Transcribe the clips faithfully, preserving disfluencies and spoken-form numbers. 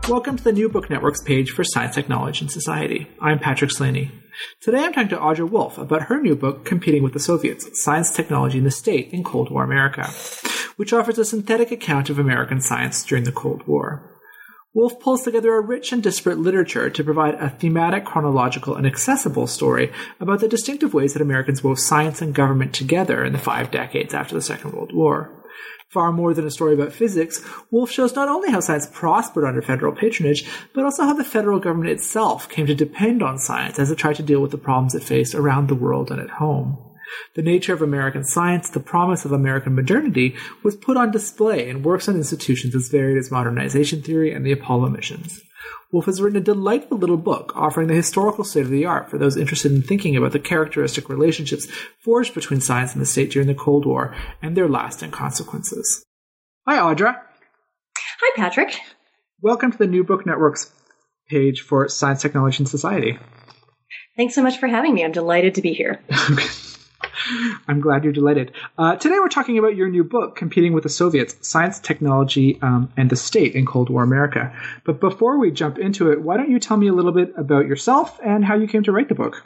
Welcome to the New Book Network's page for Science, Technology, and Society. I'm Patrick Slaney. Today I'm talking to Audra Wolfe about her new book, Competing with the Soviets, Science, Technology, and the State in Cold War America, which offers a synthetic account of American science during the Cold War. Wolfe pulls together a rich and disparate literature to provide a thematic, chronological, and accessible story about the distinctive ways that Americans wove science and government together in the five decades after the Second World War. Far more than a story about physics, Wolfe shows not only how science prospered under federal patronage, but also how the federal government itself came to depend on science as it tried to deal with the problems it faced around the world and at home. The nature of American science, the promise of American modernity, was put on display in works on institutions as varied as modernization theory and the Apollo missions. Wolfe has written a delightful little book offering the historical state of the art for those interested in thinking about the characteristic relationships forged between science and the state during the Cold War and their lasting consequences. Hi, Audra. Hi, Patrick. Welcome to the New Book Network's page for Science, Technology, and Society. Thanks so much for having me. I'm delighted to be here. I'm glad you're delighted. Uh, today we're talking about your new book, Competing with the Soviets, Science, Technology, um, and the State in Cold War America. But before we jump into it, why don't you tell me a little bit about yourself and how you came to write the book?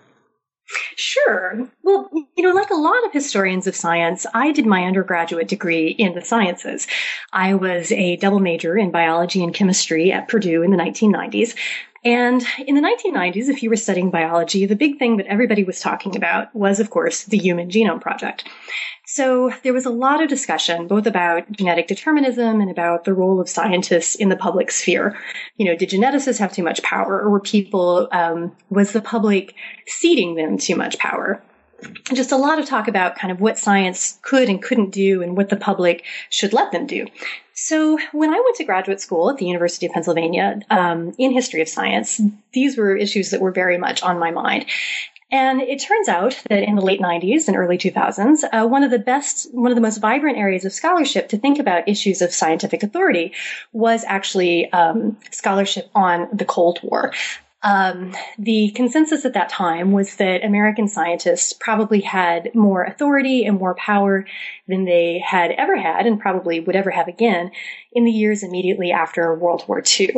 Sure. Well, you know, like a lot of historians of science, I did my undergraduate degree in the sciences. I was a double major in biology and chemistry at Purdue in the nineteen nineties. And in the nineteen nineties, if you were studying biology, the big thing that everybody was talking about was, of course, the Human Genome Project. So there was a lot of discussion, both about genetic determinism and about the role of scientists in the public sphere. You know, did geneticists have too much power, or were people, um, was the public ceding them too much power? Just a lot of talk about kind of what science could and couldn't do and what the public should let them do. So when I went to graduate school at the University of Pennsylvania um, in history of science, these were issues that were very much on my mind. And it turns out that in the late nineties and early two thousands, uh, one of the best, one of the most vibrant areas of scholarship to think about issues of scientific authority was actually um, scholarship on the Cold War. Um, the consensus at that time was that American scientists probably had more authority and more power than they had ever had and probably would ever have again in the years immediately after World War Two.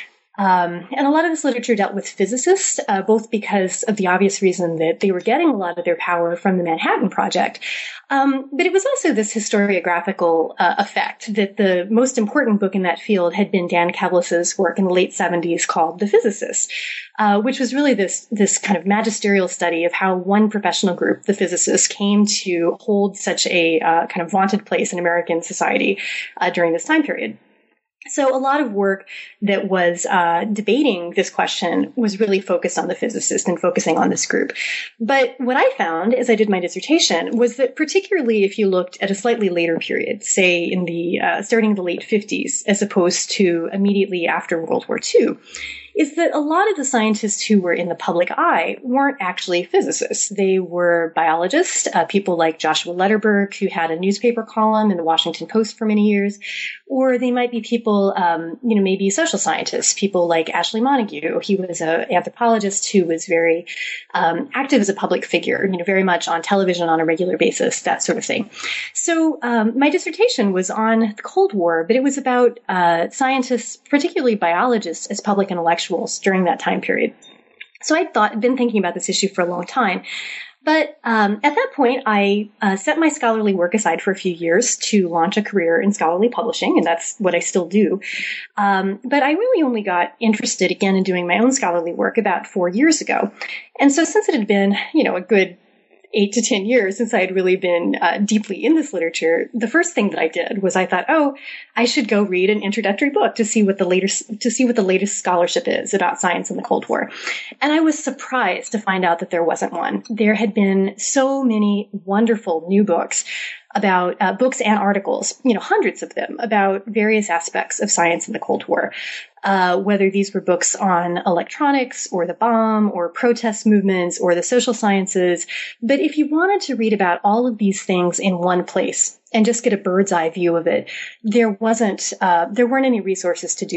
Um, and a lot of this literature dealt with physicists, uh, both because of the obvious reason that they were getting a lot of their power from the Manhattan Project. Um, but it was also this historiographical uh, effect that the most important book in that field had been Dan Kevles's work in the late seventies called The Physicists, uh, which was really this, this kind of magisterial study of how one professional group, the physicists, came to hold such a uh, kind of vaunted place in American society uh, during this time period. So a lot of work that was uh, debating this question was really focused on the physicists and focusing on this group. But what I found as I did my dissertation was that particularly if you looked at a slightly later period, say in the uh, starting in the late fifties, as opposed to immediately after World War Two, is that a lot of the scientists who were in the public eye weren't actually physicists. They were biologists, uh, people like Joshua Lederberg, who had a newspaper column in the Washington Post for many years, or they might be people, um, you know, maybe social scientists, people like Ashley Montagu. He was an anthropologist who was very um, active as a public figure, you know, very much on television on a regular basis, that sort of thing. So um, my dissertation was on the Cold War, but it was about uh, scientists, particularly biologists, as public intellectuals during that time period. So I'd thought, been thinking about this issue for a long time. But um, at that point, I uh, set my scholarly work aside for a few years to launch a career in scholarly publishing, and that's what I still do. Um, but I really only got interested again in doing my own scholarly work about four years ago. And so since it had been, you know, a good eight to ten years since I had really been uh, deeply in this literature, the first thing that I did was I thought, oh, I should go read an introductory book to see what the latest to see what the latest scholarship is about science in the Cold War. And I was surprised to find out that there wasn't one. There had been so many wonderful new books about uh, books and articles, you know, hundreds of them about various aspects of science in the Cold War. Uh, whether these were books on electronics or the bomb or protest movements or the social sciences. But if you wanted to read about all of these things in one place and just get a bird's eye view of it, there wasn't, uh, there weren't any resources to do that.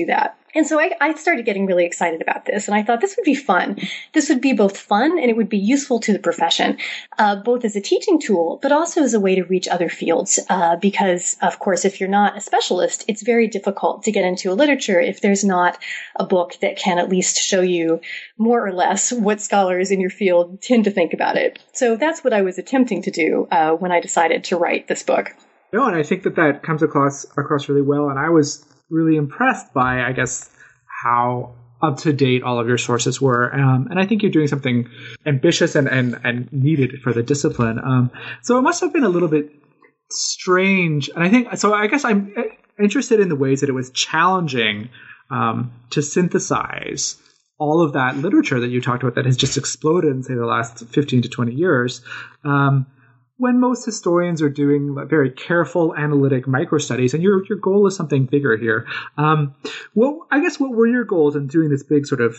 And so I, I started getting really excited about this, and I thought this would be fun. This would be both fun and it would be useful to the profession, uh, both as a teaching tool, but also as a way to reach other fields. Uh, because, of course, if you're not a specialist, it's very difficult to get into a literature if there's not a book that can at least show you more or less what scholars in your field tend to think about it. So that's what I was attempting to do uh, when I decided to write this book. No, and I think that that comes across across really well, and I was really impressed by, I guess, how up-to-date all of your sources were. Um, and I think you're doing something ambitious and, and, and needed for the discipline. Um, so it must have been a little bit strange. And I think, so I guess I'm interested in the ways that it was challenging um, to synthesize all of that literature that you talked about that has just exploded in, say, the last fifteen to twenty years. Um, when most historians are doing very careful analytic micro-studies, and your your goal is something bigger here. Um, well, I guess what were your goals in doing this big sort of,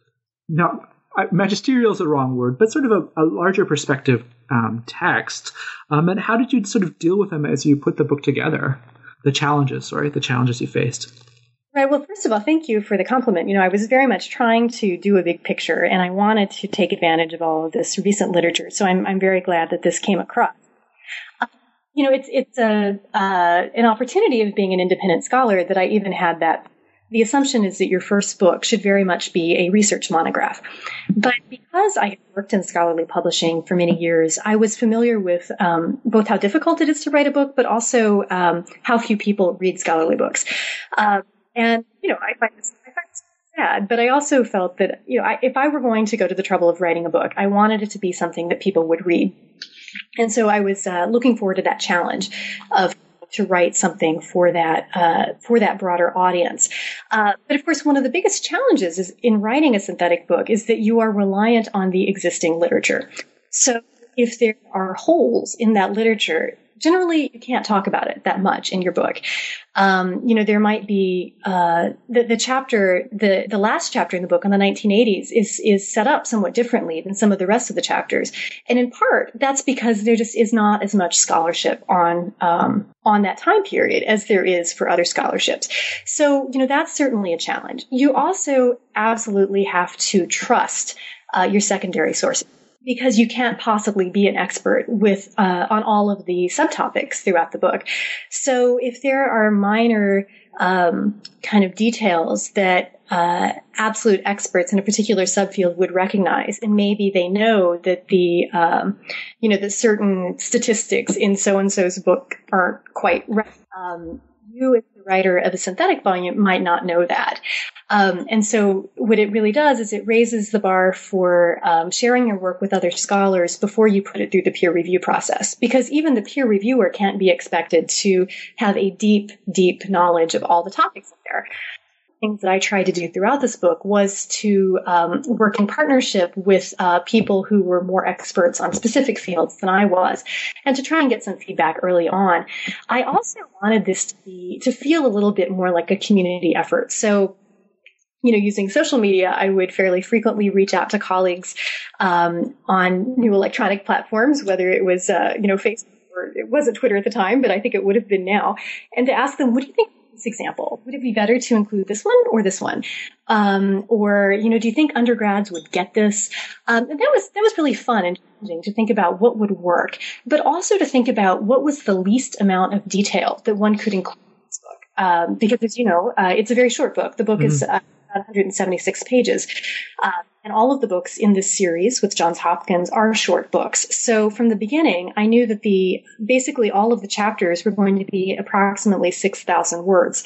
not, magisterial is the wrong word, but sort of a, a larger perspective um, text, um, and how did you sort of deal with them as you put the book together? The challenges, sorry, the challenges you faced. Right. Well, first of all, thank you for the compliment. You know, I was very much trying to do a big picture, and I wanted to take advantage of all of this recent literature. So I'm, I'm very glad that this came across. Uh, you know, it's it's a uh, an opportunity of being an independent scholar that I even had that. The assumption is that your first book should very much be a research monograph. But because I had worked in scholarly publishing for many years, I was familiar with um, both how difficult it is to write a book, but also um, how few people read scholarly books. Uh, And, you know, I find this, I find this sad, but I also felt that, you know, I, if I were going to go to the trouble of writing a book, I wanted it to be something that people would read. And so I was uh, looking forward to that challenge of to write something for that, uh, for that broader audience. Uh, but of course, one of the biggest challenges is in writing a synthetic book is that you are reliant on the existing literature. So if there are holes in that literature, generally, you can't talk about it that much in your book. Um, you know, there might be uh, the, the chapter, the the last chapter in the book on the nineteen eighties is is set up somewhat differently than some of the rest of the chapters, and in part that's because there just is not as much scholarship on um, on that time period as there is for other scholarships. So, you know, that's certainly a challenge. You also absolutely have to trust uh, your secondary sources, because you can't possibly be an expert with uh, on all of the subtopics throughout the book. So if there are minor um, kind of details that uh, absolute experts in a particular subfield would recognize, and maybe they know that the um, you know that certain statistics in so and so's book aren't quite right. Um, you as the writer of a synthetic volume might not know that. Um, and so what it really does is it raises the bar for um, sharing your work with other scholars before you put it through the peer review process. Because even the peer reviewer can't be expected to have a deep, deep knowledge of all the topics there. Things that I tried to do throughout this book was to um, work in partnership with uh, people who were more experts on specific fields than I was, and to try and get some feedback early on. I also wanted this to be to feel a little bit more like a community effort. So, you know, using social media, I would fairly frequently reach out to colleagues um, on new electronic platforms, whether it was, uh, you know, Facebook or it wasn't Twitter at the time, but I think it would have been now, and to ask them, what do you think? This example, would it be better to include this one or this one? Um, or, you know, do you think undergrads would get this? Um, and that was, that was really fun and challenging to think about what would work, but also to think about what was the least amount of detail that one could include in this book. Um, because as you know, uh, it's a very short book. The book mm-hmm. is uh, one hundred seventy-six pages. Uh, and all of the books in this series with Johns Hopkins are short books. So from the beginning, I knew that the basically all of the chapters were going to be approximately six thousand words.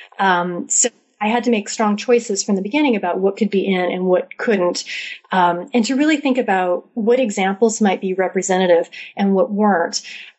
Um, so I had to make strong choices from the beginning about what could be in and what couldn't, um, and to really think about what examples might be representative and what weren't.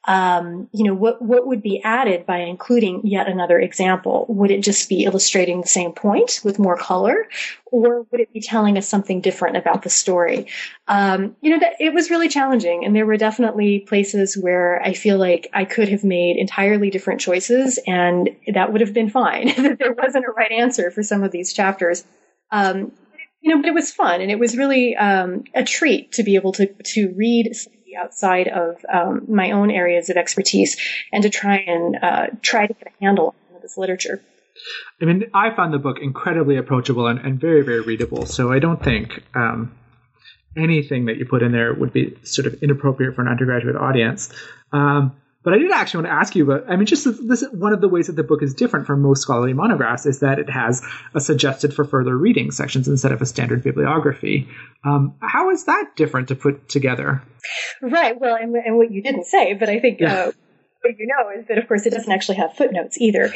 Um, you know, what, what would be added by including yet another example? Would it just be illustrating the same point with more color, or would it be telling us something different about the story? Um, you know, that it was really challenging, and there were definitely places where I feel like I could have made entirely different choices, and that would have been fine. That there wasn't a right answer for some of these chapters. Um, you know, but it was fun, and it was really um, a treat to be able to to read outside of um, my own areas of expertise and to try and uh, try to get a handle on this literature. I mean, I found the book incredibly approachable and, and very, very readable. So I don't think um, anything that you put in there would be sort of inappropriate for an undergraduate audience. Um, but I did actually want to ask you about, I mean, just this, one of the ways that the book is different from most scholarly monographs is that it has a suggested for further reading sections instead of a standard bibliography. Um, how is that different to put together? Right. Well, and, and what you didn't say, but I think yeah. uh, what you know is that, of course, it doesn't actually have footnotes either.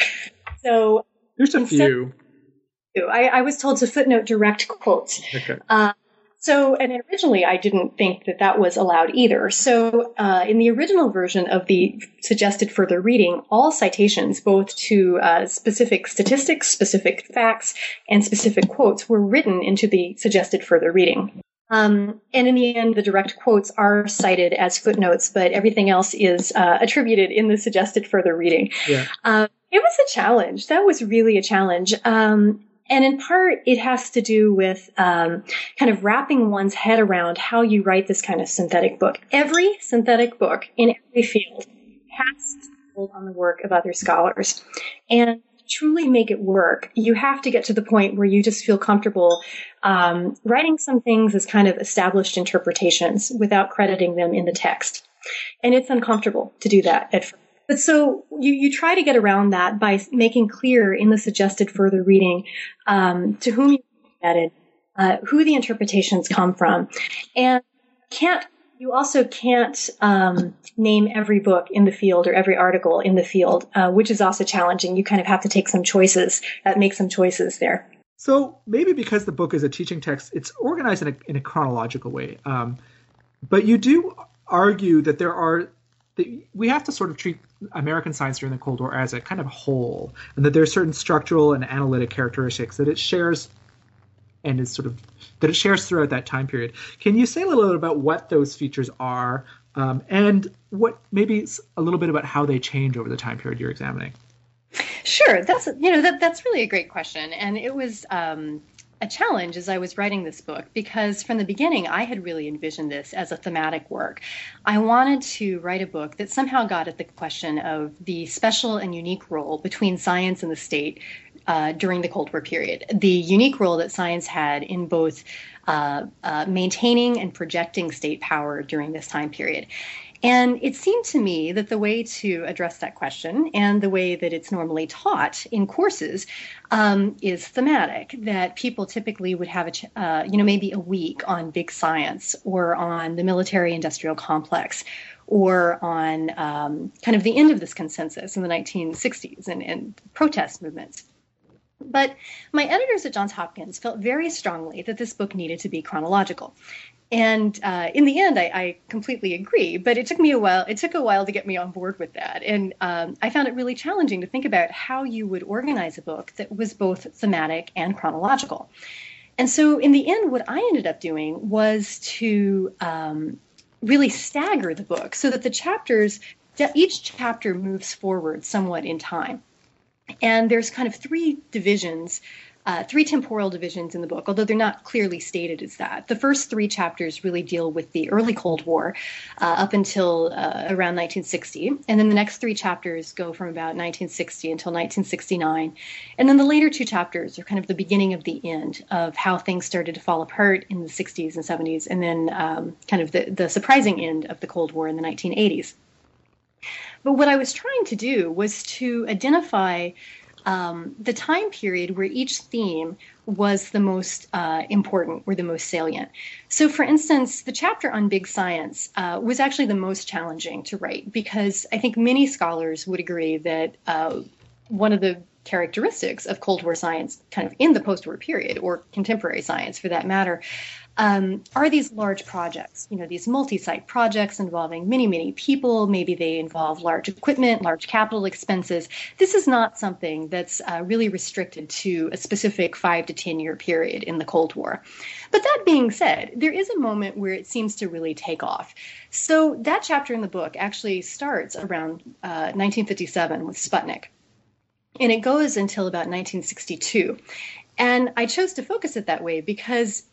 So there's a few. I, I was told to footnote direct quotes. Okay. Uh, So, and originally I didn't think that that was allowed either. So, uh, in the original version of the suggested further reading, all citations, both to uh, specific statistics, specific facts, and specific quotes, were written into the suggested further reading. Um, and in the end, the direct quotes are cited as footnotes, but everything else is uh, attributed in the suggested further reading. Yeah. Uh, it was a challenge. That was really a challenge. Um, And in part, it has to do with um, kind of wrapping one's head around how you write this kind of synthetic book. Every synthetic book in every field has to build on the work of other scholars. And to truly make it work, you have to get to the point where you just feel comfortable um, writing some things as kind of established interpretations without crediting them in the text. And it's uncomfortable to do that at first. But so you, you try to get around that by making clear in the suggested further reading um, to whom you added, uh, who the interpretations come from, and can't you also can't um, name every book in the field or every article in the field, uh, which is also challenging. You kind of have to take some choices, uh, make some choices there. So maybe because the book is a teaching text, it's organized in a, in a chronological way. Um, but you do argue that there are we have to sort of treat American science during the Cold War as a kind of whole, and that there are certain structural and analytic characteristics that it shares and is sort of that it shares throughout that time period. Can you say a little bit about what those features are, um, and what maybe a little bit about how they change over the time period you're examining? Sure, that's you know that that's really a great question, and it was um, a challenge as I was writing this book, because from the beginning, I had really envisioned this as a thematic work. I wanted to write a book that somehow got at the question of the special and unique role between science and the state uh, during the Cold War period, the unique role that science had in both uh, uh, maintaining and projecting state power during this time period. And it seemed to me that the way to address that question, and the way that it's normally taught in courses, um, is thematic, that people typically would have, a ch- uh, you know, maybe a week on big science, or on the military-industrial complex, or on um, kind of the end of this consensus in the nineteen sixties and, and protest movements. But my editors at Johns Hopkins felt very strongly that this book needed to be chronological. And uh, in the end, I, I completely agree, but it took me a while. It took a while to get me on board with that. And um, I found it really challenging to think about how you would organize a book that was both thematic and chronological. And so in the end, what I ended up doing was to um, really stagger the book so that the chapters, each chapter moves forward somewhat in time. And there's kind of three divisions Uh, three temporal divisions in the book, although they're not clearly stated as that. The first three chapters really deal with the early Cold War uh, up until uh, around nineteen sixty. And then the next three chapters go from about nineteen sixty until nineteen sixty-nine. And then the later two chapters are kind of the beginning of the end of how things started to fall apart in the sixties and seventies, and then um, kind of the, the surprising end of the Cold War in the nineteen eighties. But what I was trying to do was to identify Um, the time period where each theme was the most uh, important or the most salient. So, for instance, the chapter on big science uh, was actually the most challenging to write, because I think many scholars would agree that uh, one of the characteristics of Cold War science, kind of in the post-war period, or contemporary science for that matter, um, are these large projects, you know, these multi-site projects involving many, many people. Maybe they involve large equipment, large capital expenses. This is not something that's uh, really restricted to a specific five to ten year period in the Cold War. But that being said, there is a moment where it seems to really take off. So that chapter in the book actually starts around uh, nineteen fifty-seven with Sputnik, and it goes until about nineteen sixty-two. And I chose to focus it that way because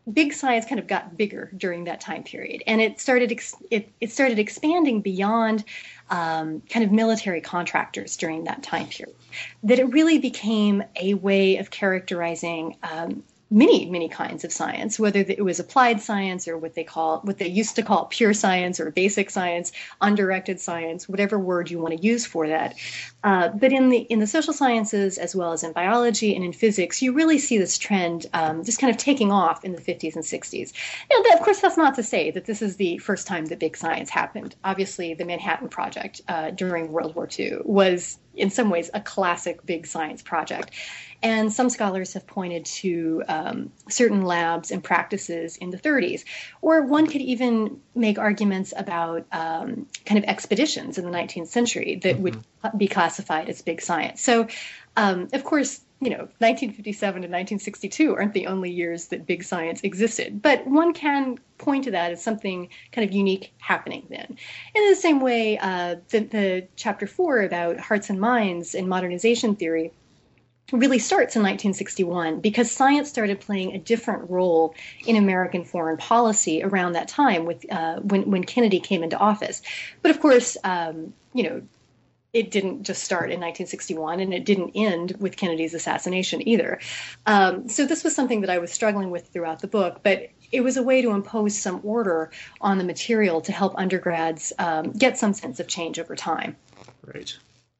big science kind of got bigger during that time period, and it started ex- it, it started expanding beyond um, kind of military contractors during that time period. That it really became a way of characterizing um, many, many kinds of science, whether it was applied science or what they call, what they used to call pure science or basic science, undirected science, whatever word you want to use for that. Uh, but in the in the social sciences, as well as in biology and in physics, you really see this trend um, just kind of taking off in the fifties and sixties. Now, that, of course, that's not to say that this is the first time that big science happened. Obviously, the Manhattan Project uh, during World War Two was, in some ways, a classic big science project. And some scholars have pointed to um, certain labs and practices in the thirties, or one could even make arguments about um, kind of expeditions in the nineteenth century that mm-hmm. would be classified as big science. So, um, of course, you know, nineteen fifty-seven to nineteen sixty-two aren't the only years that big science existed, but one can point to that as something kind of unique happening then. And in the same way, uh, the, the chapter four about hearts and minds and modernization theory really starts in nineteen sixty-one, because science started playing a different role in American foreign policy around that time with uh, when, when Kennedy came into office. But of course, um, you know, it didn't just start in nineteen sixty-one, and it didn't end with Kennedy's assassination either. Um, so this was something that I was struggling with throughout the book, but it was a way to impose some order on the material to help undergrads um, get some sense of change over time. Right.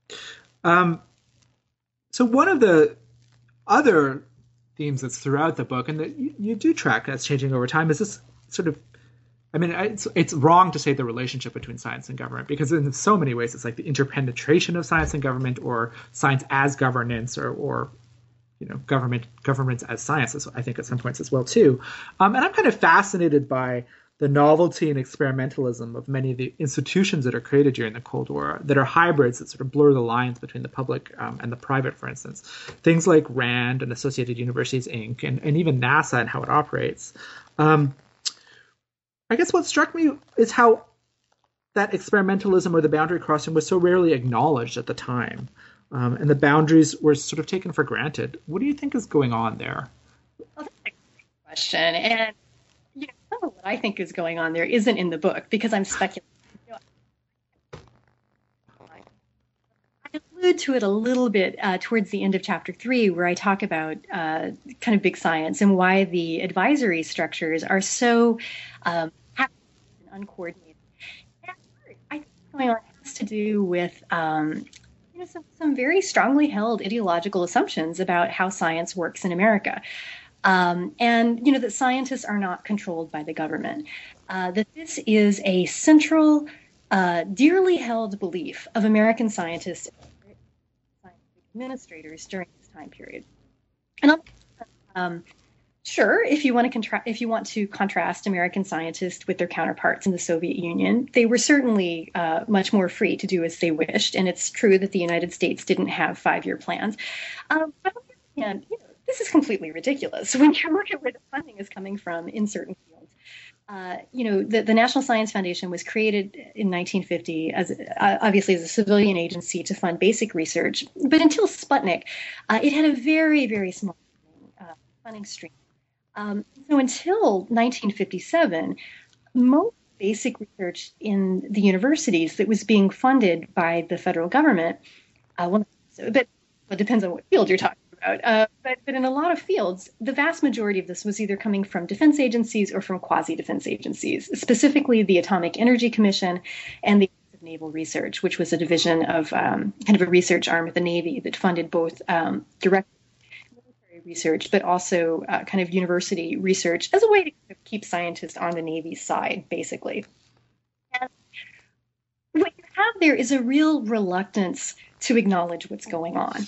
Um, so one of the other themes that's throughout the book, and that you, you do track that's changing over time, is this sort of, I mean, it's, it's wrong to say the relationship between science and government, because in so many ways it's like the interpenetration of science and government, or science as governance, or, or you know, government governments as science, I think at some points as well too. Um, and I'm kind of fascinated by the novelty and experimentalism of many of the institutions that are created during the Cold War that are hybrids that sort of blur the lines between the public um, and the private, for instance. Things like RAND and Associated Universities, Incorporated, and, and even NASA and how it operates. Um, I guess what struck me is how that experimentalism or the boundary crossing was so rarely acknowledged at the time. Um, and the boundaries were sort of taken for granted. What do you think is going on there? Well, that's a great question. And you know, some of what I think is going on there isn't in the book, because I'm speculating. You know, I allude to it a little bit uh, towards the end of chapter three, where I talk about uh, kind of big science and why the advisory structures are so um, and uncoordinated. And I think what's going on has to do with um, you know, some, some very strongly held ideological assumptions about how science works in America. Um, and, you know, that scientists are not controlled by the government, uh, that this is a central, uh, dearly held belief of American scientists and scientific administrators during this time period. And um, sure, if you want to contra- if you want to contrast American scientists with their counterparts in the Soviet Union, they were certainly uh, much more free to do as they wished. And it's true that the United States didn't have five-year plans. Um, but on the other hand, you know, this is completely ridiculous when you look at where the funding is coming from in certain fields. Uh, you know, the, the National Science Foundation was created in nineteen fifty as uh, obviously as a civilian agency to fund basic research. But until Sputnik, uh, it had a very, very small uh, funding stream. Um, so until nineteen fifty-seven, most basic research in the universities that was being funded by the federal government, uh, well, so, but well, it depends on what field you're talking about. Uh, but, but in a lot of fields, the vast majority of this was either coming from defense agencies or from quasi-defense agencies, specifically the Atomic Energy Commission and the Office of Naval Research, which was a division of um, kind of a research arm of the Navy that funded both um, direct military research, but also uh, kind of university research as a way to keep scientists on the Navy's side, basically. And what you have there is a real reluctance to acknowledge what's going on.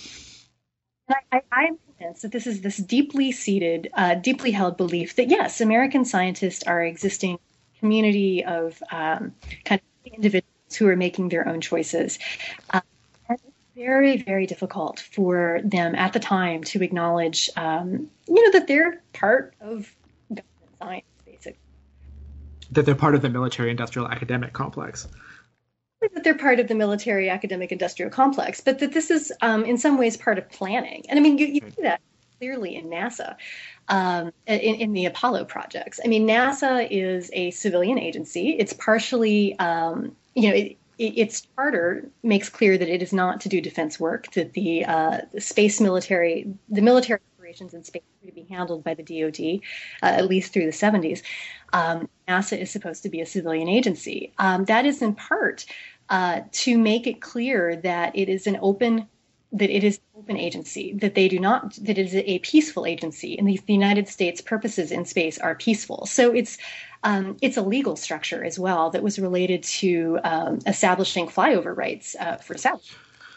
I, I'm convinced that this is this deeply seated, uh, deeply held belief that, yes, American scientists are existing community of um, kind of individuals who are making their own choices. Uh, and it's very, very difficult for them at the time to acknowledge, um, you know, that they're part of government science, basically. That they're part of the military-industrial academic complex. That they're part of the military academic industrial complex, but that this is um, in some ways part of planning. And I mean, you, you see that clearly in NASA, um, in, in the Apollo projects. I mean, NASA is a civilian agency. It's partially, um, you know, it, it, its charter makes clear that it is not to do defense work, that the, uh, the space military, the military operations in space are to be handled by the D O D, uh, at least through the seventies. Um, NASA is supposed to be a civilian agency. Um, that is in part uh, to make it clear that it is an open that it is an open agency, that they do not, that it is a peaceful agency, and the, the United States purposes in space are peaceful. So it's um, it's a legal structure as well that was related to um, establishing flyover rights uh, for satellites.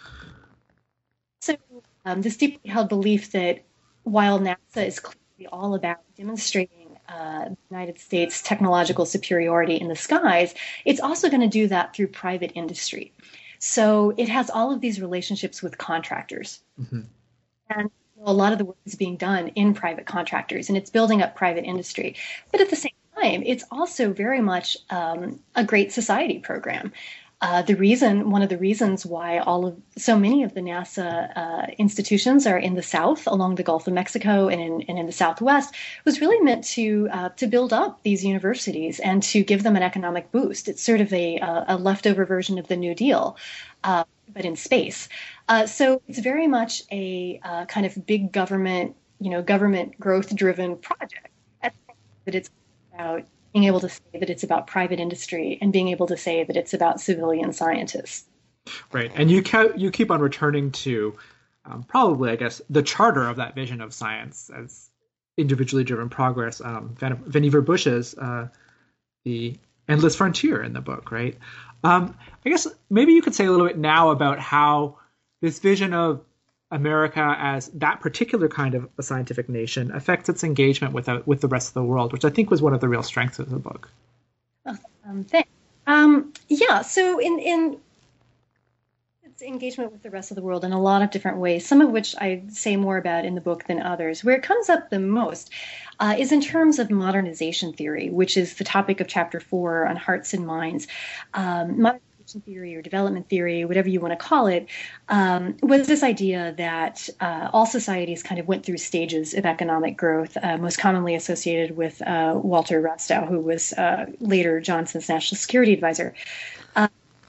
So um, this deeply held belief that while NASA is clearly all about demonstrating uh, the United States technological superiority in the skies, it's also going to do that through private industry. So it has all of these relationships with contractors. Mm-hmm. And a lot of the work is being done in private contractors, and it's building up private industry. But at the same time, it's also very much um, a great society program. Uh, the reason, one of the reasons why all of so many of the NASA uh, institutions are in the South, along the Gulf of Mexico and in, and in the Southwest, was really meant to uh, to build up these universities and to give them an economic boost. It's sort of a, a leftover version of the New Deal, uh, but in space. Uh, so it's very much a uh, kind of big government, you know, government growth-driven project. That it's about being able to say that it's about private industry and being able to say that it's about civilian scientists. Right. And you kept, you keep on returning to um, probably, I guess, the charter of that vision of science as individually driven progress. Um, Van, Vannevar Bush's uh, The Endless Frontier in the book, right? Um, I guess maybe you could say a little bit now about how this vision of America as that particular kind of a scientific nation affects its engagement with a, with the rest of the world, which I think was one of the real strengths of the book. Oh, um, thanks. Um, yeah, so in, in its engagement with the rest of the world in a lot of different ways, some of which I say more about in the book than others. Where it comes up the most uh, is in terms of modernization theory, which is the topic of chapter four on Hearts and Minds. Um, modernization theory or development theory, whatever you want to call it, um, was this idea that uh, all societies kind of went through stages of economic growth, uh, most commonly associated with uh, Walter Rostow, who was uh, later Johnson's national security advisor. Uh,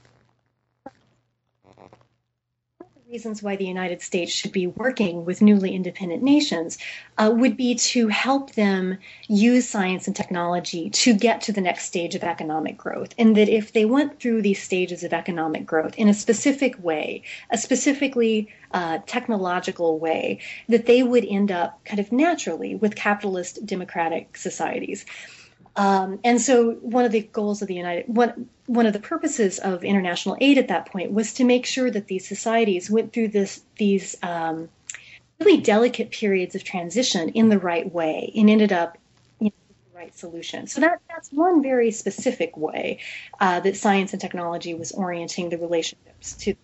reasons why the United States should be working with newly independent nations uh, would be to help them use science and technology to get to the next stage of economic growth. And that if they went through these stages of economic growth in a specific way, a specifically uh, technological way, that they would end up kind of naturally with capitalist democratic societies. Um, and so one of the goals of the United, one, one of the purposes of international aid at that point was to make sure that these societies went through this, these um, really delicate periods of transition in the right way and ended up you know, with the right solution. So that, that's one very specific way uh, that science and technology was orienting the relationships to.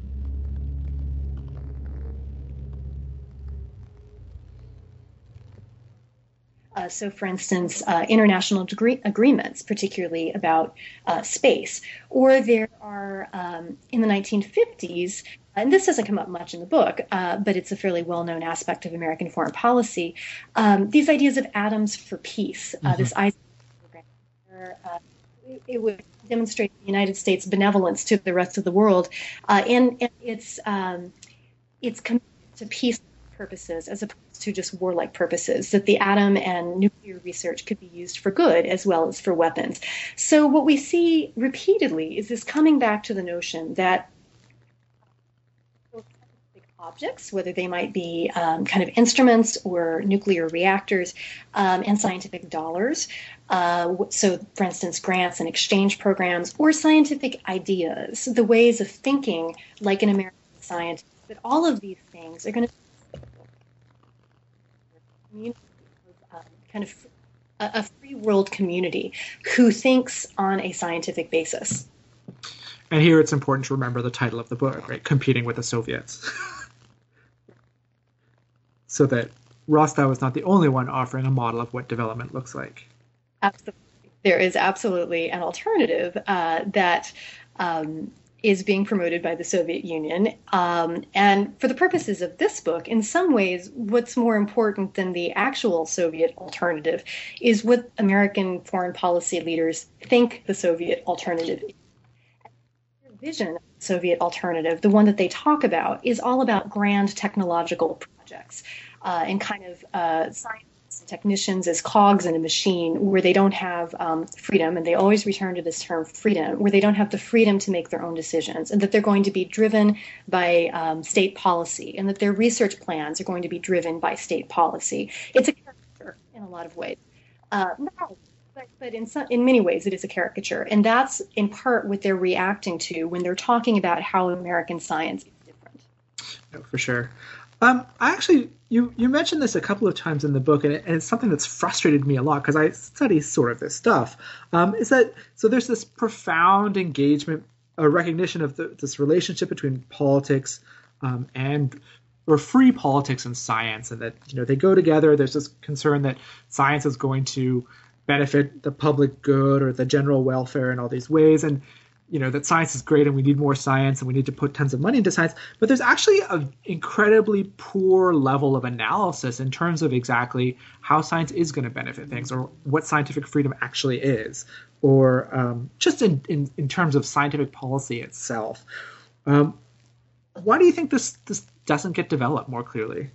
Uh, so, for instance, uh, international degree agreements, particularly about uh, space. Or there are, um, in the nineteen fifties, and this doesn't come up much in the book, uh, but it's a fairly well-known aspect of American foreign policy, um, these ideas of atoms for peace, uh, mm-hmm. this Eisenhower program, where uh, it, it would demonstrate the United States' benevolence to the rest of the world, uh, and, and its, um, its commitment to peace purposes as opposed to just warlike purposes, that the atom and nuclear research could be used for good as well as for weapons. So what we see repeatedly is this coming back to the notion that objects, whether they might be um, kind of instruments or nuclear reactors, um, and scientific dollars. Uh, so, for instance, grants and exchange programs, or scientific ideas, the ways of thinking like an American scientist, that all of these things are going to Um, kind of a, a free world community who thinks on a scientific basis. And here it's important to remember the title of the book, right? Competing with the Soviets. So that Rostow is not the only one offering a model of what development looks like. Absolutely. There is absolutely an alternative uh, that um, is being promoted by the Soviet Union. Um, and for the purposes of this book, in some ways, what's more important than the actual Soviet alternative is what American foreign policy leaders think the Soviet alternative is. Their vision of the Soviet alternative, the one that they talk about, is all about grand technological projects uh, and kind of uh, science technicians as cogs in a machine where they don't have um, freedom, and they always return to this term freedom, where they don't have the freedom to make their own decisions, and that they're going to be driven by um, state policy, and that their research plans are going to be driven by state policy. It's a caricature in a lot of ways. Uh, no, but, but in, some, in many ways it is a caricature, and that's in part what they're reacting to when they're talking about how American science is different. No, for sure. Um, I actually, you, you mentioned this a couple of times in the book, and, it, and it's something that's frustrated me a lot because I study sort of this stuff, um, is that, so there's this profound engagement, a recognition of the, this relationship between politics um, and, or free politics and science, and that, you know, they go together. There's this concern that science is going to benefit the public good or the general welfare in all these ways, and you know, that science is great and we need more science and we need to put tons of money into science. But there's actually an incredibly poor level of analysis in terms of exactly how science is going to benefit things, or what scientific freedom actually is, or um, just in, in, in terms of scientific policy itself. Um, why do you think this, this doesn't get developed more clearly?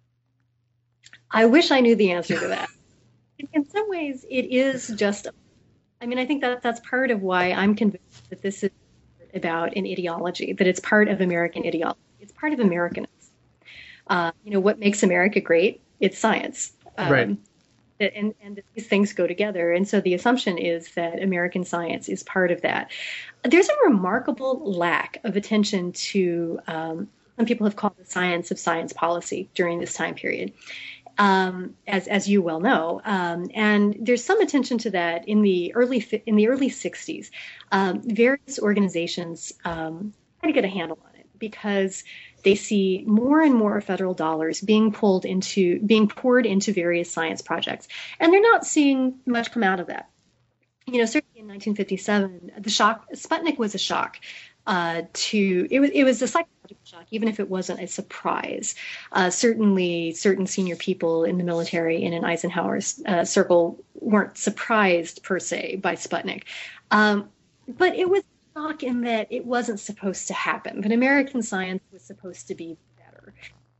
I wish I knew the answer to that. In some ways, it is just I mean, I think that that's part of why I'm convinced that this is about an ideology, that it's part of American ideology. It's part of Americanism. Uh, you know, what makes America great? It's science. Um, right. And, and these things go together. And so the assumption is that American science is part of that. There's a remarkable lack of attention to, um, some people have called the science of science policy during this time period. Um, as as you well know, um, and there's some attention to that in the early in the early sixties. Um, various organizations um, try to get a handle on it because they see more and more federal dollars being pulled into being poured into various science projects, and they're not seeing much come out of that. You know, certainly in nineteen fifty-seven, the shock Sputnik was a shock. Uh, to it was it was a psychological shock, even if it wasn't a surprise. Uh, certainly, certain senior people in the military and in Eisenhower's uh, circle weren't surprised per se by Sputnik, um, but it was a shock in that it wasn't supposed to happen. That American science was supposed to be better.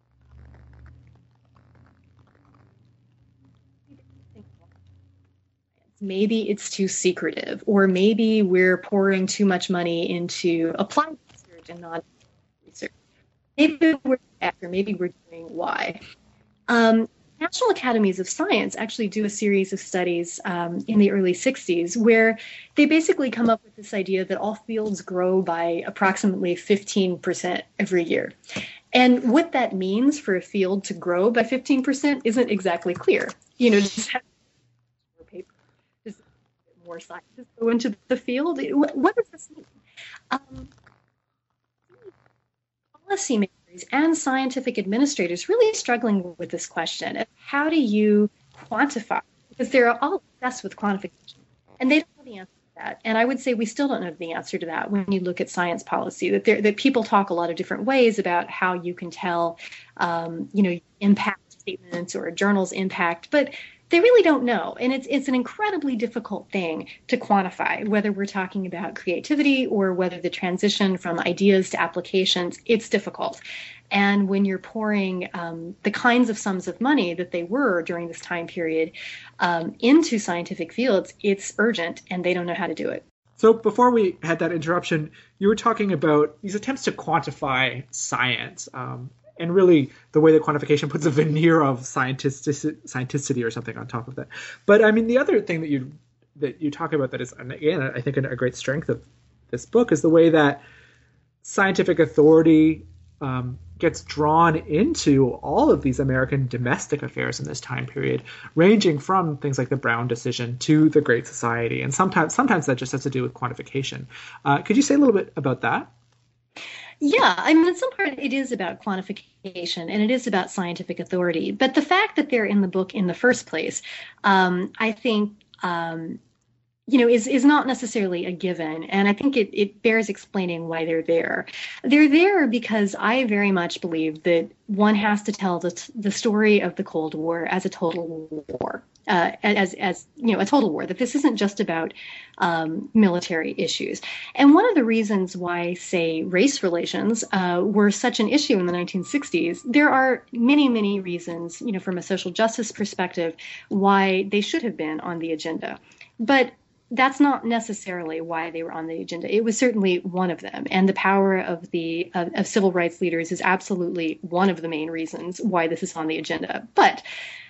Maybe it's too secretive, or maybe we're pouring too much money into applied research and not research. Maybe we're after, maybe we're doing Y. Um, National Academies of Science actually do a series of studies um, in the early sixties where they basically come up with this idea that all fields grow by approximately fifteen percent every year. And what that means for a field to grow by fifteen percent isn't exactly clear. You know, just have more scientists go into the field. What does this mean? Um, policymakers and scientific administrators really struggling with this question of how do you quantify? Because they're all obsessed with quantification, and they don't know the answer to that. And I would say we still don't know the answer to that when you look at science policy. That there, that people talk a lot of different ways about how you can tell, um, you know, impact statements or a journal's impact, but they really don't know. And it's it's an incredibly difficult thing to quantify, whether we're talking about creativity or whether the transition from ideas to applications, it's difficult. And when you're pouring um, the kinds of sums of money that they were during this time period um, into scientific fields, it's urgent and they don't know how to do it. So before we had that interruption, you were talking about these attempts to quantify science. Um, And really, the way that quantification puts a veneer of scientistic, scienticity or something on top of that. But I mean, the other thing that you that you talk about that is, and again, I think a great strength of this book is the way that scientific authority um, gets drawn into all of these American domestic affairs in this time period, ranging from things like the Brown decision to the Great Society, and sometimes sometimes that just has to do with quantification. Uh, could you say a little bit about that? Yeah, I mean, in some part it is about quantification and it is about scientific authority. But the fact that they're in the book in the first place, um, I think, um, you know, is, is not necessarily a given. And I think it, it bears explaining why they're there. They're there because I very much believe that one has to tell the, the story of the Cold War as a total war, uh, as, as, you know, a total war, that this isn't just about um, military issues. And one of the reasons why, say, race relations uh, were such an issue in the nineteen sixties, there are many, many reasons, you know, from a social justice perspective, why they should have been on the agenda. But that's not necessarily why they were on the agenda. It was certainly one of them. And the power of the of, of civil rights leaders is absolutely one of the main reasons why this is on the agenda. But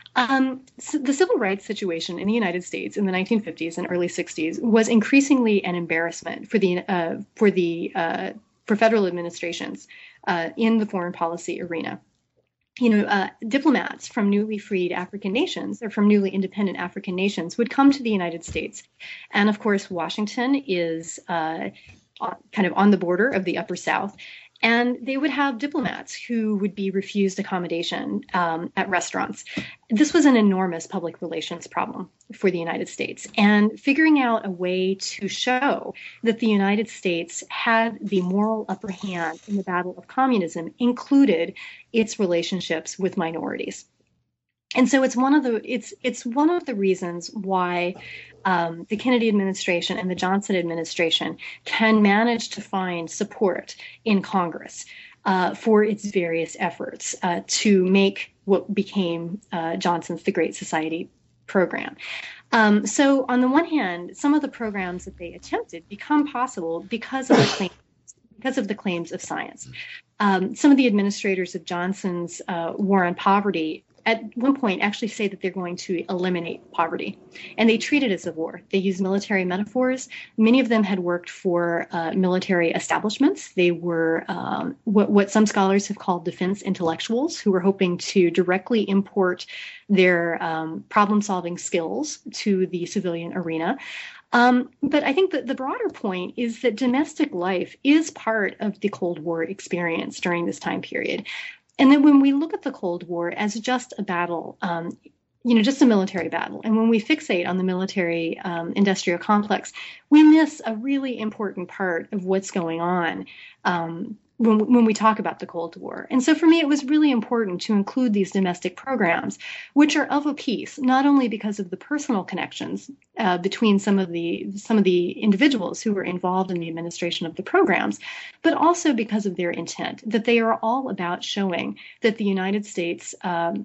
um, so the civil rights situation in the United States in the nineteen fifties and early sixties was increasingly an embarrassment for the uh, for the uh, for federal administrations uh, in the foreign policy arena. You know, uh, diplomats from newly freed African nations or from newly independent African nations would come to the United States. And of course, Washington is uh, kind of on the border of the Upper South. And they would have diplomats who would be refused accommodation um, at restaurants. This was an enormous public relations problem for the United States. And figuring out a way to show that the United States had the moral upper hand in the battle of communism included its relationships with minorities. And so it's one of the it's it's one of the reasons why um, the Kennedy administration and the Johnson administration can manage to find support in Congress uh, for its various efforts uh, to make what became uh, Johnson's The Great Society program. Um, so on the one hand, some of the programs that they attempted become possible because of the claims, because of the claims of science. Um, some of the administrators of Johnson's uh, War on Poverty at one point actually say that they're going to eliminate poverty. And they treat it as a war. They use military metaphors. Many of them had worked for uh, military establishments. They were um, what, what some scholars have called defense intellectuals who were hoping to directly import their um, problem-solving skills to the civilian arena. Um, but I think that the broader point is that domestic life is part of the Cold War experience during this time period. And then when we look at the Cold War as just a battle, um, you know, just a military battle, and when we fixate on the military um, industrial complex, we miss a really important part of what's going on um, when, when we talk about the Cold War. And so for me, it was really important to include these domestic programs, which are of a piece, not only because of the personal connections uh, between some of the some of the individuals who were involved in the administration of the programs, but also because of their intent, that they are all about showing that the United States um,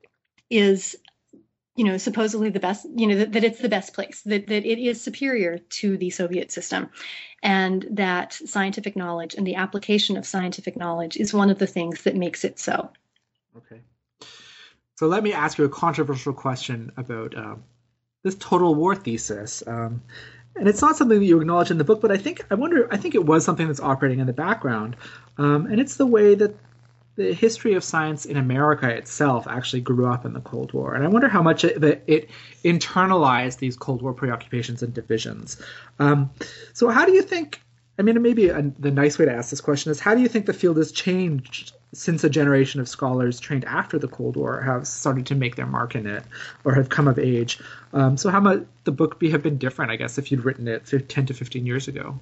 is, you know, supposedly the best, you know, that, that it's the best place, that, that it is superior to the Soviet system, and that scientific knowledge and the application of scientific knowledge is one of the things that makes it so. Okay. So let me ask you a controversial question about um, this total war thesis. Um, and it's not something that you acknowledge in the book, but I think, I wonder, I think it was something that's operating in the background. Um, and it's the way that the history of science in America itself actually grew up in the Cold War. And I wonder how much it, that it internalized these Cold War preoccupations and divisions. Um, so how do you think, I mean, maybe a, the nice way to ask this question is, how do you think the field has changed since a generation of scholars trained after the Cold War have started to make their mark in it or have come of age? Um, so how might the book be, have been different, I guess, if you'd written it ten to fifteen years ago?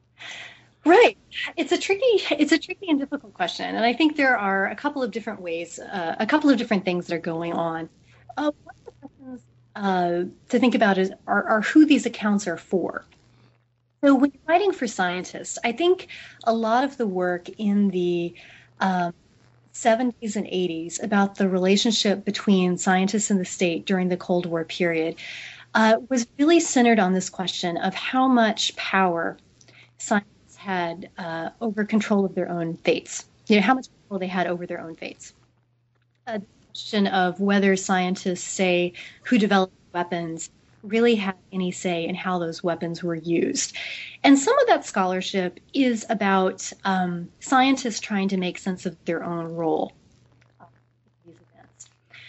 Right. It's a tricky, it's a tricky and difficult question. And I think there are a couple of different ways, uh, a couple of different things that are going on. Uh, one of the questions uh, to think about is are, are who these accounts are for. So when you're writing for scientists, I think a lot of the work in the um, seventies and eighties about the relationship between scientists and the state during the Cold War period uh, was really centered on this question of how much power scientists had uh, over control of their own fates, you know, how much control they had over their own fates. Uh, the question of whether scientists, say, who developed weapons really had any say in how those weapons were used. And some of that scholarship is about um, scientists trying to make sense of their own role in these events.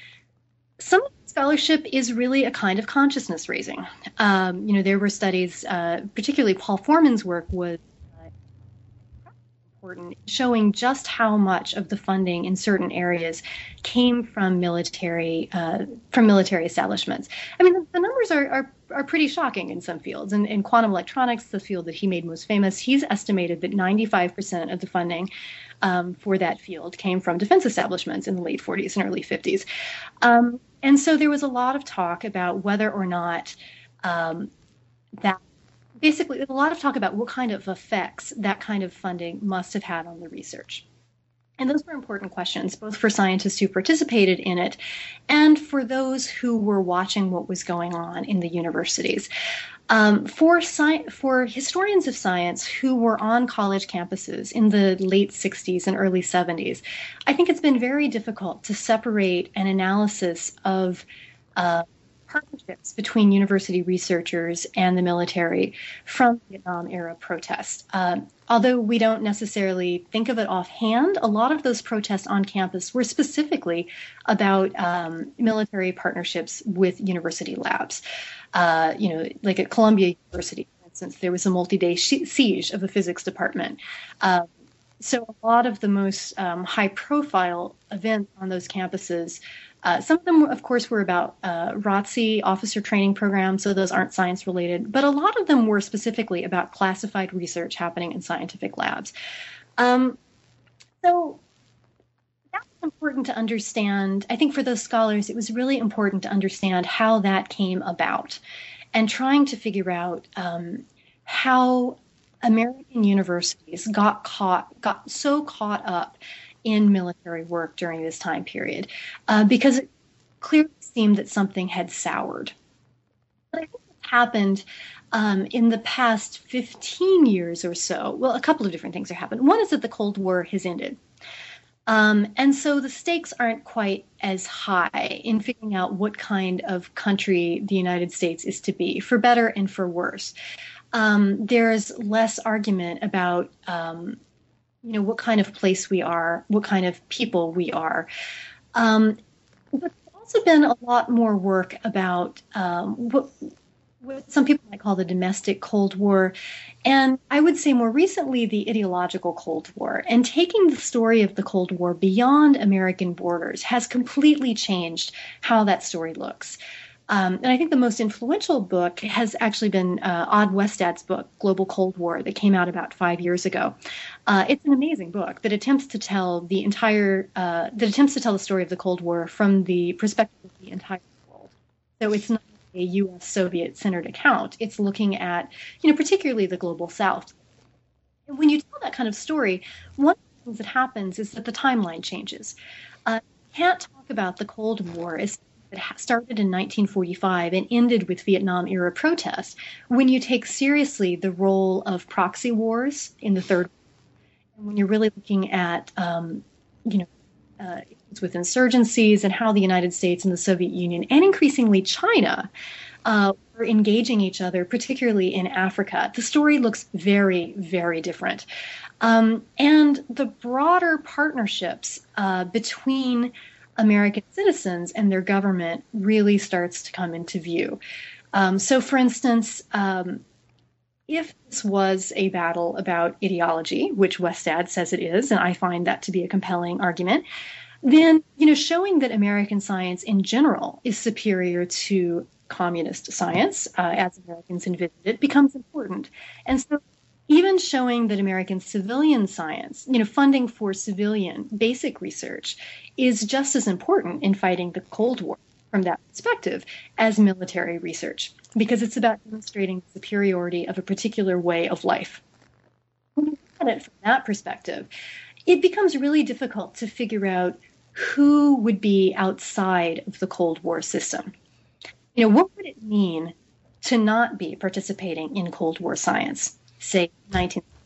Some of the scholarship is really a kind of consciousness raising. Um, you know, there were studies, uh, particularly Paul Foreman's work was showing just how much of the funding in certain areas came from military uh, from military establishments. I mean, the, the numbers are, are are pretty shocking in some fields. And in quantum electronics, the field that he made most famous, he's estimated that ninety-five percent of the funding um, for that field came from defense establishments in the late forties and early fifties. Um, and so there was a lot of talk about whether or not um, that, basically, a lot of talk about what kind of effects that kind of funding must have had on the research. And those were important questions, both for scientists who participated in it and for those who were watching what was going on in the universities. Um, for, sci- for historians of science who were on college campuses in the late sixties and early seventies, I think it's been very difficult to separate an analysis of uh, partnerships between university researchers and the military from Vietnam-era protests. Um, although we don't necessarily think of it offhand, a lot of those protests on campus were specifically about um, military partnerships with university labs. Uh, you know, like at Columbia University, for instance, there was a multi-day siege of the physics department. Uh, so a lot of the most um, high-profile events on those campuses, Uh, some of them, of course, were about uh, R O T C, officer training programs, so those aren't science-related. But a lot of them were specifically about classified research happening in scientific labs. Um, so that's important to understand. I think for those scholars, it was really important to understand how that came about and trying to figure out um, how American universities got caught, got so caught up in military work during this time period, uh, because it clearly seemed that something had soured. But I think what's happened um, in the past fifteen years or so, well, a couple of different things have happened. One is that the Cold War has ended. Um, and so the stakes aren't quite as high in figuring out what kind of country the United States is to be, for better and for worse. Um, there's less argument about um, you know, what kind of place we are, what kind of people we are. Um, but there's also been a lot more work about um, what, what some people might call the domestic Cold War, and I would say more recently the ideological Cold War. And taking the story of the Cold War beyond American borders has completely changed how that story looks. Um, and I think the most influential book has actually been uh, Odd Westad's book, Global Cold War, that came out about five years ago. Uh, it's an amazing book that attempts to tell the entire, uh, that attempts to tell the story of the Cold War from the perspective of the entire world. So it's not a U S Soviet-centered account. It's looking at, you know, particularly the global South. And when you tell that kind of story, one of the things that happens is that the timeline changes. Uh, you can't talk about the Cold War as that started in nineteen forty-five and ended with Vietnam-era protests, when you take seriously the role of proxy wars in the Third World, and when you're really looking at, um, you know, uh, with insurgencies and how the United States and the Soviet Union, and increasingly China, uh, were engaging each other, particularly in Africa, the story looks very, very different. Um, and the broader partnerships uh, between American citizens and their government really starts to come into view. Um, so, for instance, um, if this was a battle about ideology, which Westad says it is, and I find that to be a compelling argument, then, you know, showing that American science in general is superior to communist science, uh, as Americans envisioned it, becomes important. And so even showing that American civilian science, you know, funding for civilian basic research is just as important in fighting the Cold War from that perspective as military research, because it's about demonstrating the superiority of a particular way of life. When you look at it from that perspective, it becomes really difficult to figure out who would be outside of the Cold War system. You know, what would it mean to not be participating in Cold War science, say nineteen sixty?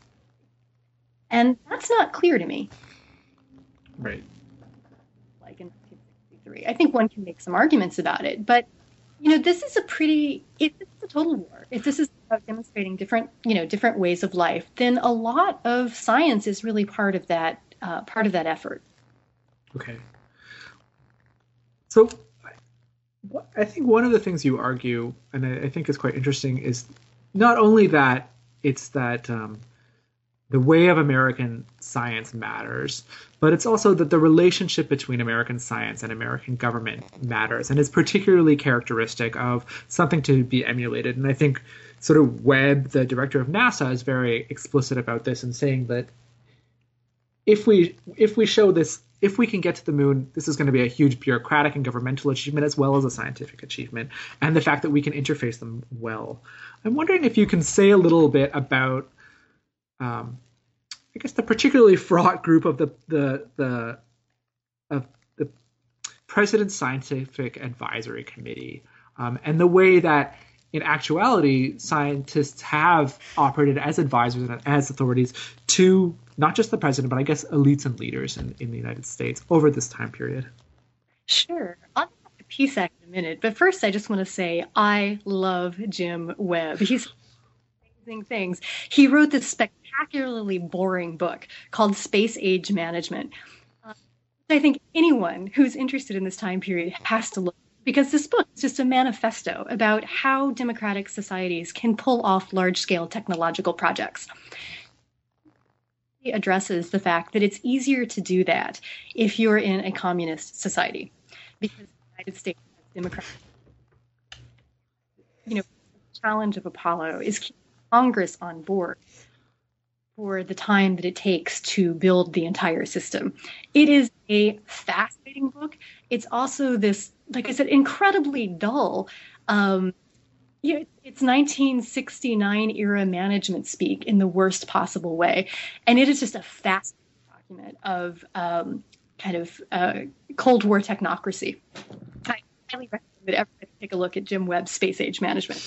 And that's not clear to me. Right. Like in nineteen sixty-three. I think one can make some arguments about it, but you know, this is a pretty, if this is a total war, if this is about demonstrating different, you know, different ways of life, then a lot of science is really part of that, uh, part of that effort. Okay. So I think one of the things you argue, and I think is quite interesting, is not only that it's that um, the way of American science matters, but it's also that the relationship between American science and American government matters, and is particularly characteristic of something to be emulated. And I think sort of Webb, the director of NASA, is very explicit about this in saying that if we if we show this, if we can get to the moon, this is going to be a huge bureaucratic and governmental achievement as well as a scientific achievement, and the fact that we can interface them well. I'm wondering if you can say a little bit about Um, I guess the particularly fraught group of the the the of the President's Scientific Advisory Committee, um, and the way that, in actuality, scientists have operated as advisors and as authorities to not just the president, but I guess elites and leaders in, in the United States over this time period. Sure. I'll get to P SAC in a minute, but first I just want to say I love Jim Webb. He's amazing things. He wrote this spectacularly boring book called Space Age Management. Uh, I think anyone who's interested in this time period has to look, because this book is just a manifesto about how democratic societies can pull off large-scale technological projects. He addresses the fact that it's easier to do that if you're in a communist society, because the United States has democratic. You know, the challenge of Apollo is keeping Congress on board for the time that it takes to build the entire system. It is a fascinating book. It's also this, like I said, incredibly dull. Um, you know, it's nineteen sixty-nine era management speak in the worst possible way. And it is just a fascinating document of um, kind of uh, Cold War technocracy. I highly recommend that everybody take a look at Jim Webb's Space Age Management.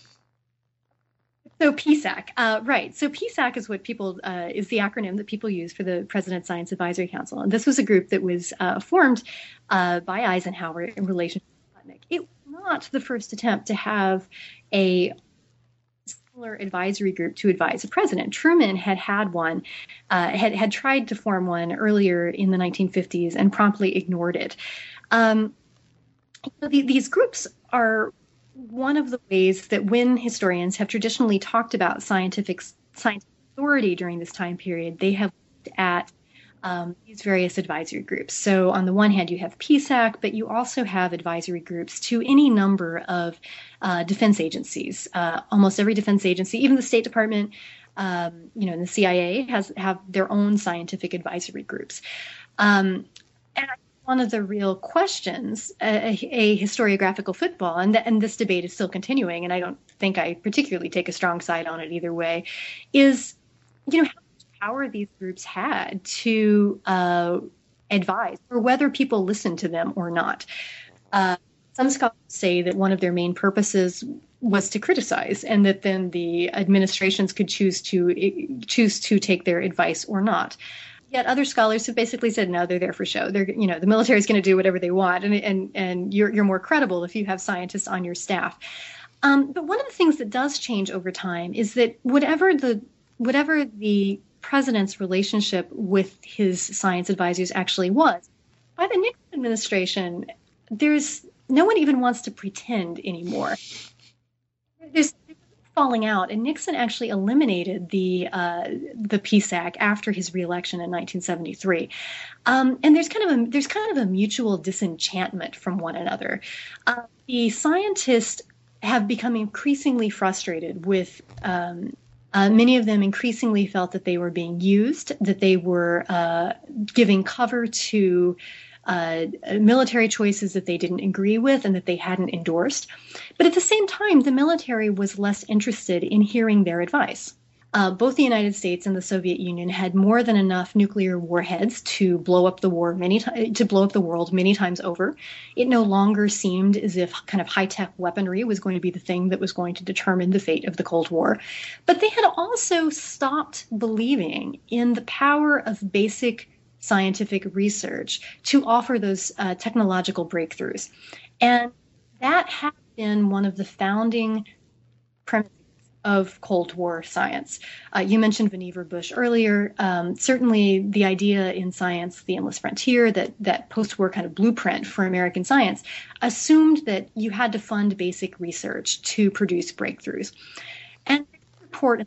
So P SAC, uh, right. So P SAC is what people uh, is the acronym that people use for the President's Science Advisory Council, and this was a group that was uh, formed uh, by Eisenhower in relation to Sputnik. It was not the first attempt to have a similar advisory group to advise the president. Truman had had one, uh, had had tried to form one earlier in the nineteen fifties and promptly ignored it. Um, the, these groups are one of the ways that when historians have traditionally talked about scientific scientific authority during this time period, they have looked at um, these various advisory groups. So on the one hand, you have P SAC, but you also have advisory groups to any number of uh, defense agencies. Uh, almost every defense agency, even the State Department, um, you know, and the C I A has have their own scientific advisory groups. Um, and I One of the real questions, a, a historiographical football, and, th- and this debate is still continuing, and I don't think I particularly take a strong side on it either way, is, you know, how much power these groups had to uh, advise, or whether people listened to them or not. Uh, some scholars say that one of their main purposes was to criticize, and that then the administrations could choose to choose to take their advice or not. Yet other scholars have basically said, no, they're there for show. They're, you know, the military is going to do whatever they want, and and and you're you're more credible if you have scientists on your staff. Um, but one of the things that does change over time is that whatever the whatever the president's relationship with his science advisors actually was, by the Nixon administration, there's no one even wants to pretend anymore. There's falling out, and Nixon actually eliminated the uh, the P SAC after his reelection in nineteen seventy-three. Um, and there's kind of a there's kind of a mutual disenchantment from one another. Uh, the scientists have become increasingly frustrated with. Um, uh, many of them increasingly felt that they were being used, that they were uh, giving cover to Uh, military choices that they didn't agree with and that they hadn't endorsed. But at the same time, the military was less interested in hearing their advice. Uh, both the United States and the Soviet Union had more than enough nuclear warheads to blow up the war many to-, to blow up the world many times over. It no longer seemed as if kind of high-tech weaponry was going to be the thing that was going to determine the fate of the Cold War. But they had also stopped believing in the power of basic scientific research to offer those uh, technological breakthroughs. And that has been one of the founding premises of Cold War science. Uh, you mentioned Vannevar Bush earlier. Um, certainly the idea in science, the endless frontier, that, that post-war kind of blueprint for American science, assumed that you had to fund basic research to produce breakthroughs. And the report in the late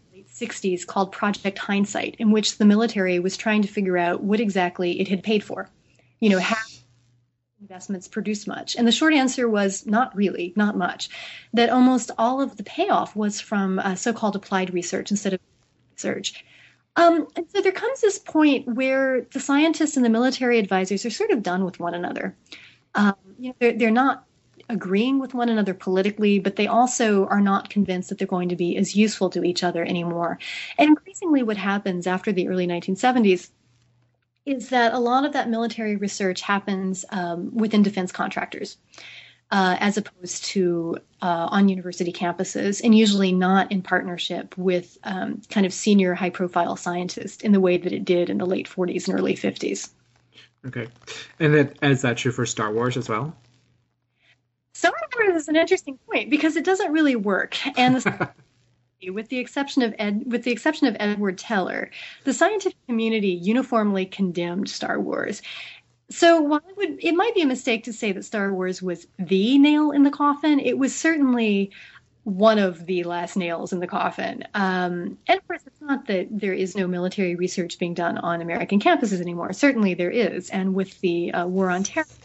sixties called Project Hindsight, in which the military was trying to figure out what exactly it had paid for. You know, how investments produce much? And the short answer was not really, not much. That almost all of the payoff was from uh, so-called applied research instead of research. Um, and so there comes this point where the scientists and the military advisors are sort of done with one another. Um, you know, they're, they're not agreeing with one another politically, but they also are not convinced that they're going to be as useful to each other anymore. And increasingly what happens after the early nineteen seventies is that a lot of that military research happens um, within defense contractors, uh, as opposed to uh, on university campuses, and usually not in partnership with um, kind of senior high-profile scientists in the way that it did in the late forties and early fifties. Okay. And that, is that true for Star Wars as well? Star Wars is an interesting point because it doesn't really work. And the, with the exception of Ed, with the exception of Edward Teller, the scientific community uniformly condemned Star Wars. So while it would, it might be a mistake to say that Star Wars was the nail in the coffin, it was certainly one of the last nails in the coffin. Um, and of course, it's not that there is no military research being done on American campuses anymore. Certainly there is. And with the uh, war on terror,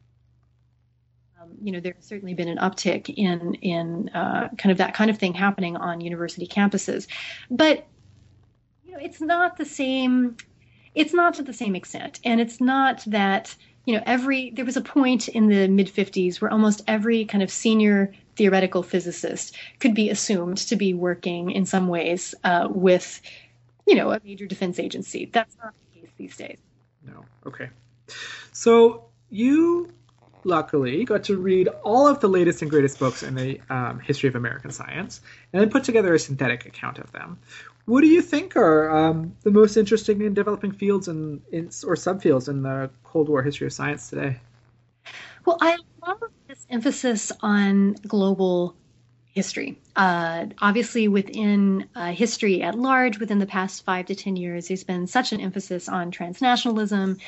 um, you know, there's certainly been an uptick in, in uh, kind of that kind of thing happening on university campuses. But, you know, it's not the same, it's not to the same extent. And it's not that, you know, every, there was a point in the mid fifties where almost every kind of senior theoretical physicist could be assumed to be working in some ways uh, with, you know, a major defense agency. That's not the case these days. No. Okay. So you luckily got to read all of the latest and greatest books in the um, history of American science and then put together a synthetic account of them. What do you think are um, the most interesting and developing fields in, in, or subfields in the Cold War history of science today? Well, I love this emphasis on global history. Uh, obviously, within uh, history at large, within the past five to ten years, there's been such an emphasis on transnationalism.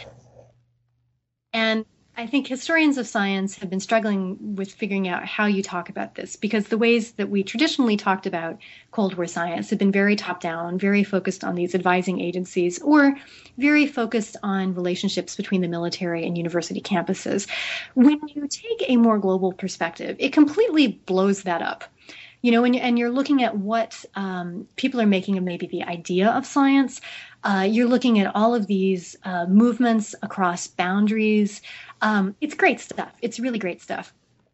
And I think historians of science have been struggling with figuring out how you talk about this, because the ways that we traditionally talked about Cold War science have been very top-down, very focused on these advising agencies, or very focused on relationships between the military and university campuses. When you take a more global perspective, it completely blows that up. You know, and, and you're looking at what um, people are making of maybe the idea of science. Uh, you're looking at all of these uh, movements across boundaries. Um, it's great stuff. It's really great stuff.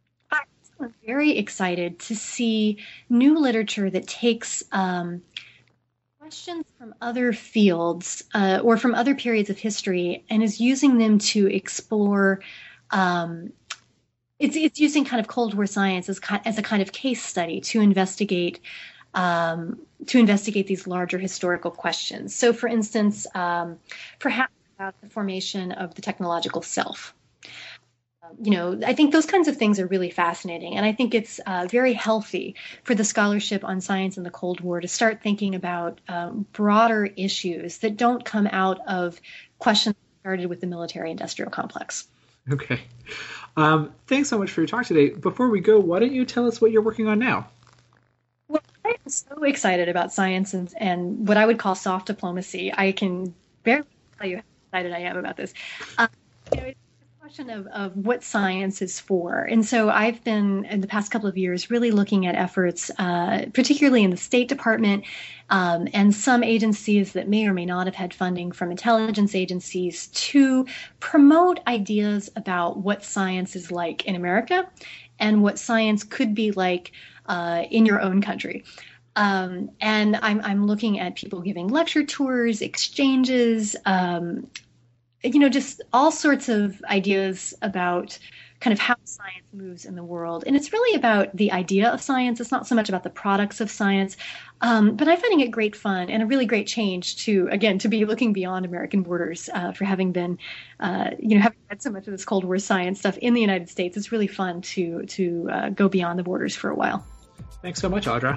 I'm very excited to see new literature that takes um, questions from other fields uh, or from other periods of history and is using them to explore um, It's it's using kind of Cold War science as as a kind of case study to investigate um, to investigate these larger historical questions. So, for instance, um, perhaps about the formation of the technological self. Um, you know, I think those kinds of things are really fascinating, and I think it's uh, very healthy for the scholarship on science in the Cold War to start thinking about um, broader issues that don't come out of questions that started with the military-industrial complex. Okay. Um, thanks so much for your talk today. Before we go, why don't you tell us what you're working on now? Well, I am so excited about science and, and what I would call soft diplomacy. I can barely tell you how excited I am about this. Um, you know, it's a question of, of what science is for. And so I've been, in the past couple of years, really looking at efforts, uh, particularly in the State Department, Um, and some agencies that may or may not have had funding from intelligence agencies to promote ideas about what science is like in America and what science could be like uh, in your own country. Um, and I'm, I'm looking at people giving lecture tours, exchanges, um, you know, just all sorts of ideas about kind of how science moves in the world. And it's really about the idea of science. It's not so much about the products of science. Um, but I'm finding it great fun and a really great change to, again, to be looking beyond American borders uh, for having been, uh, you know, having read so much of this Cold War science stuff in the United States. It's really fun to, to uh, go beyond the borders for a while. Thanks so much, Audra.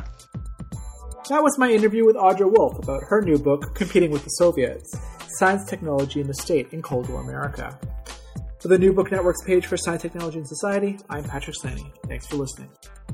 That was my interview with Audra Wolfe about her new book, Competing with the Soviets, Science, Technology, and the State in Cold War America. For the New Book Network's page for Science, Technology, and Society, I'm Patrick Slaney. Thanks for listening.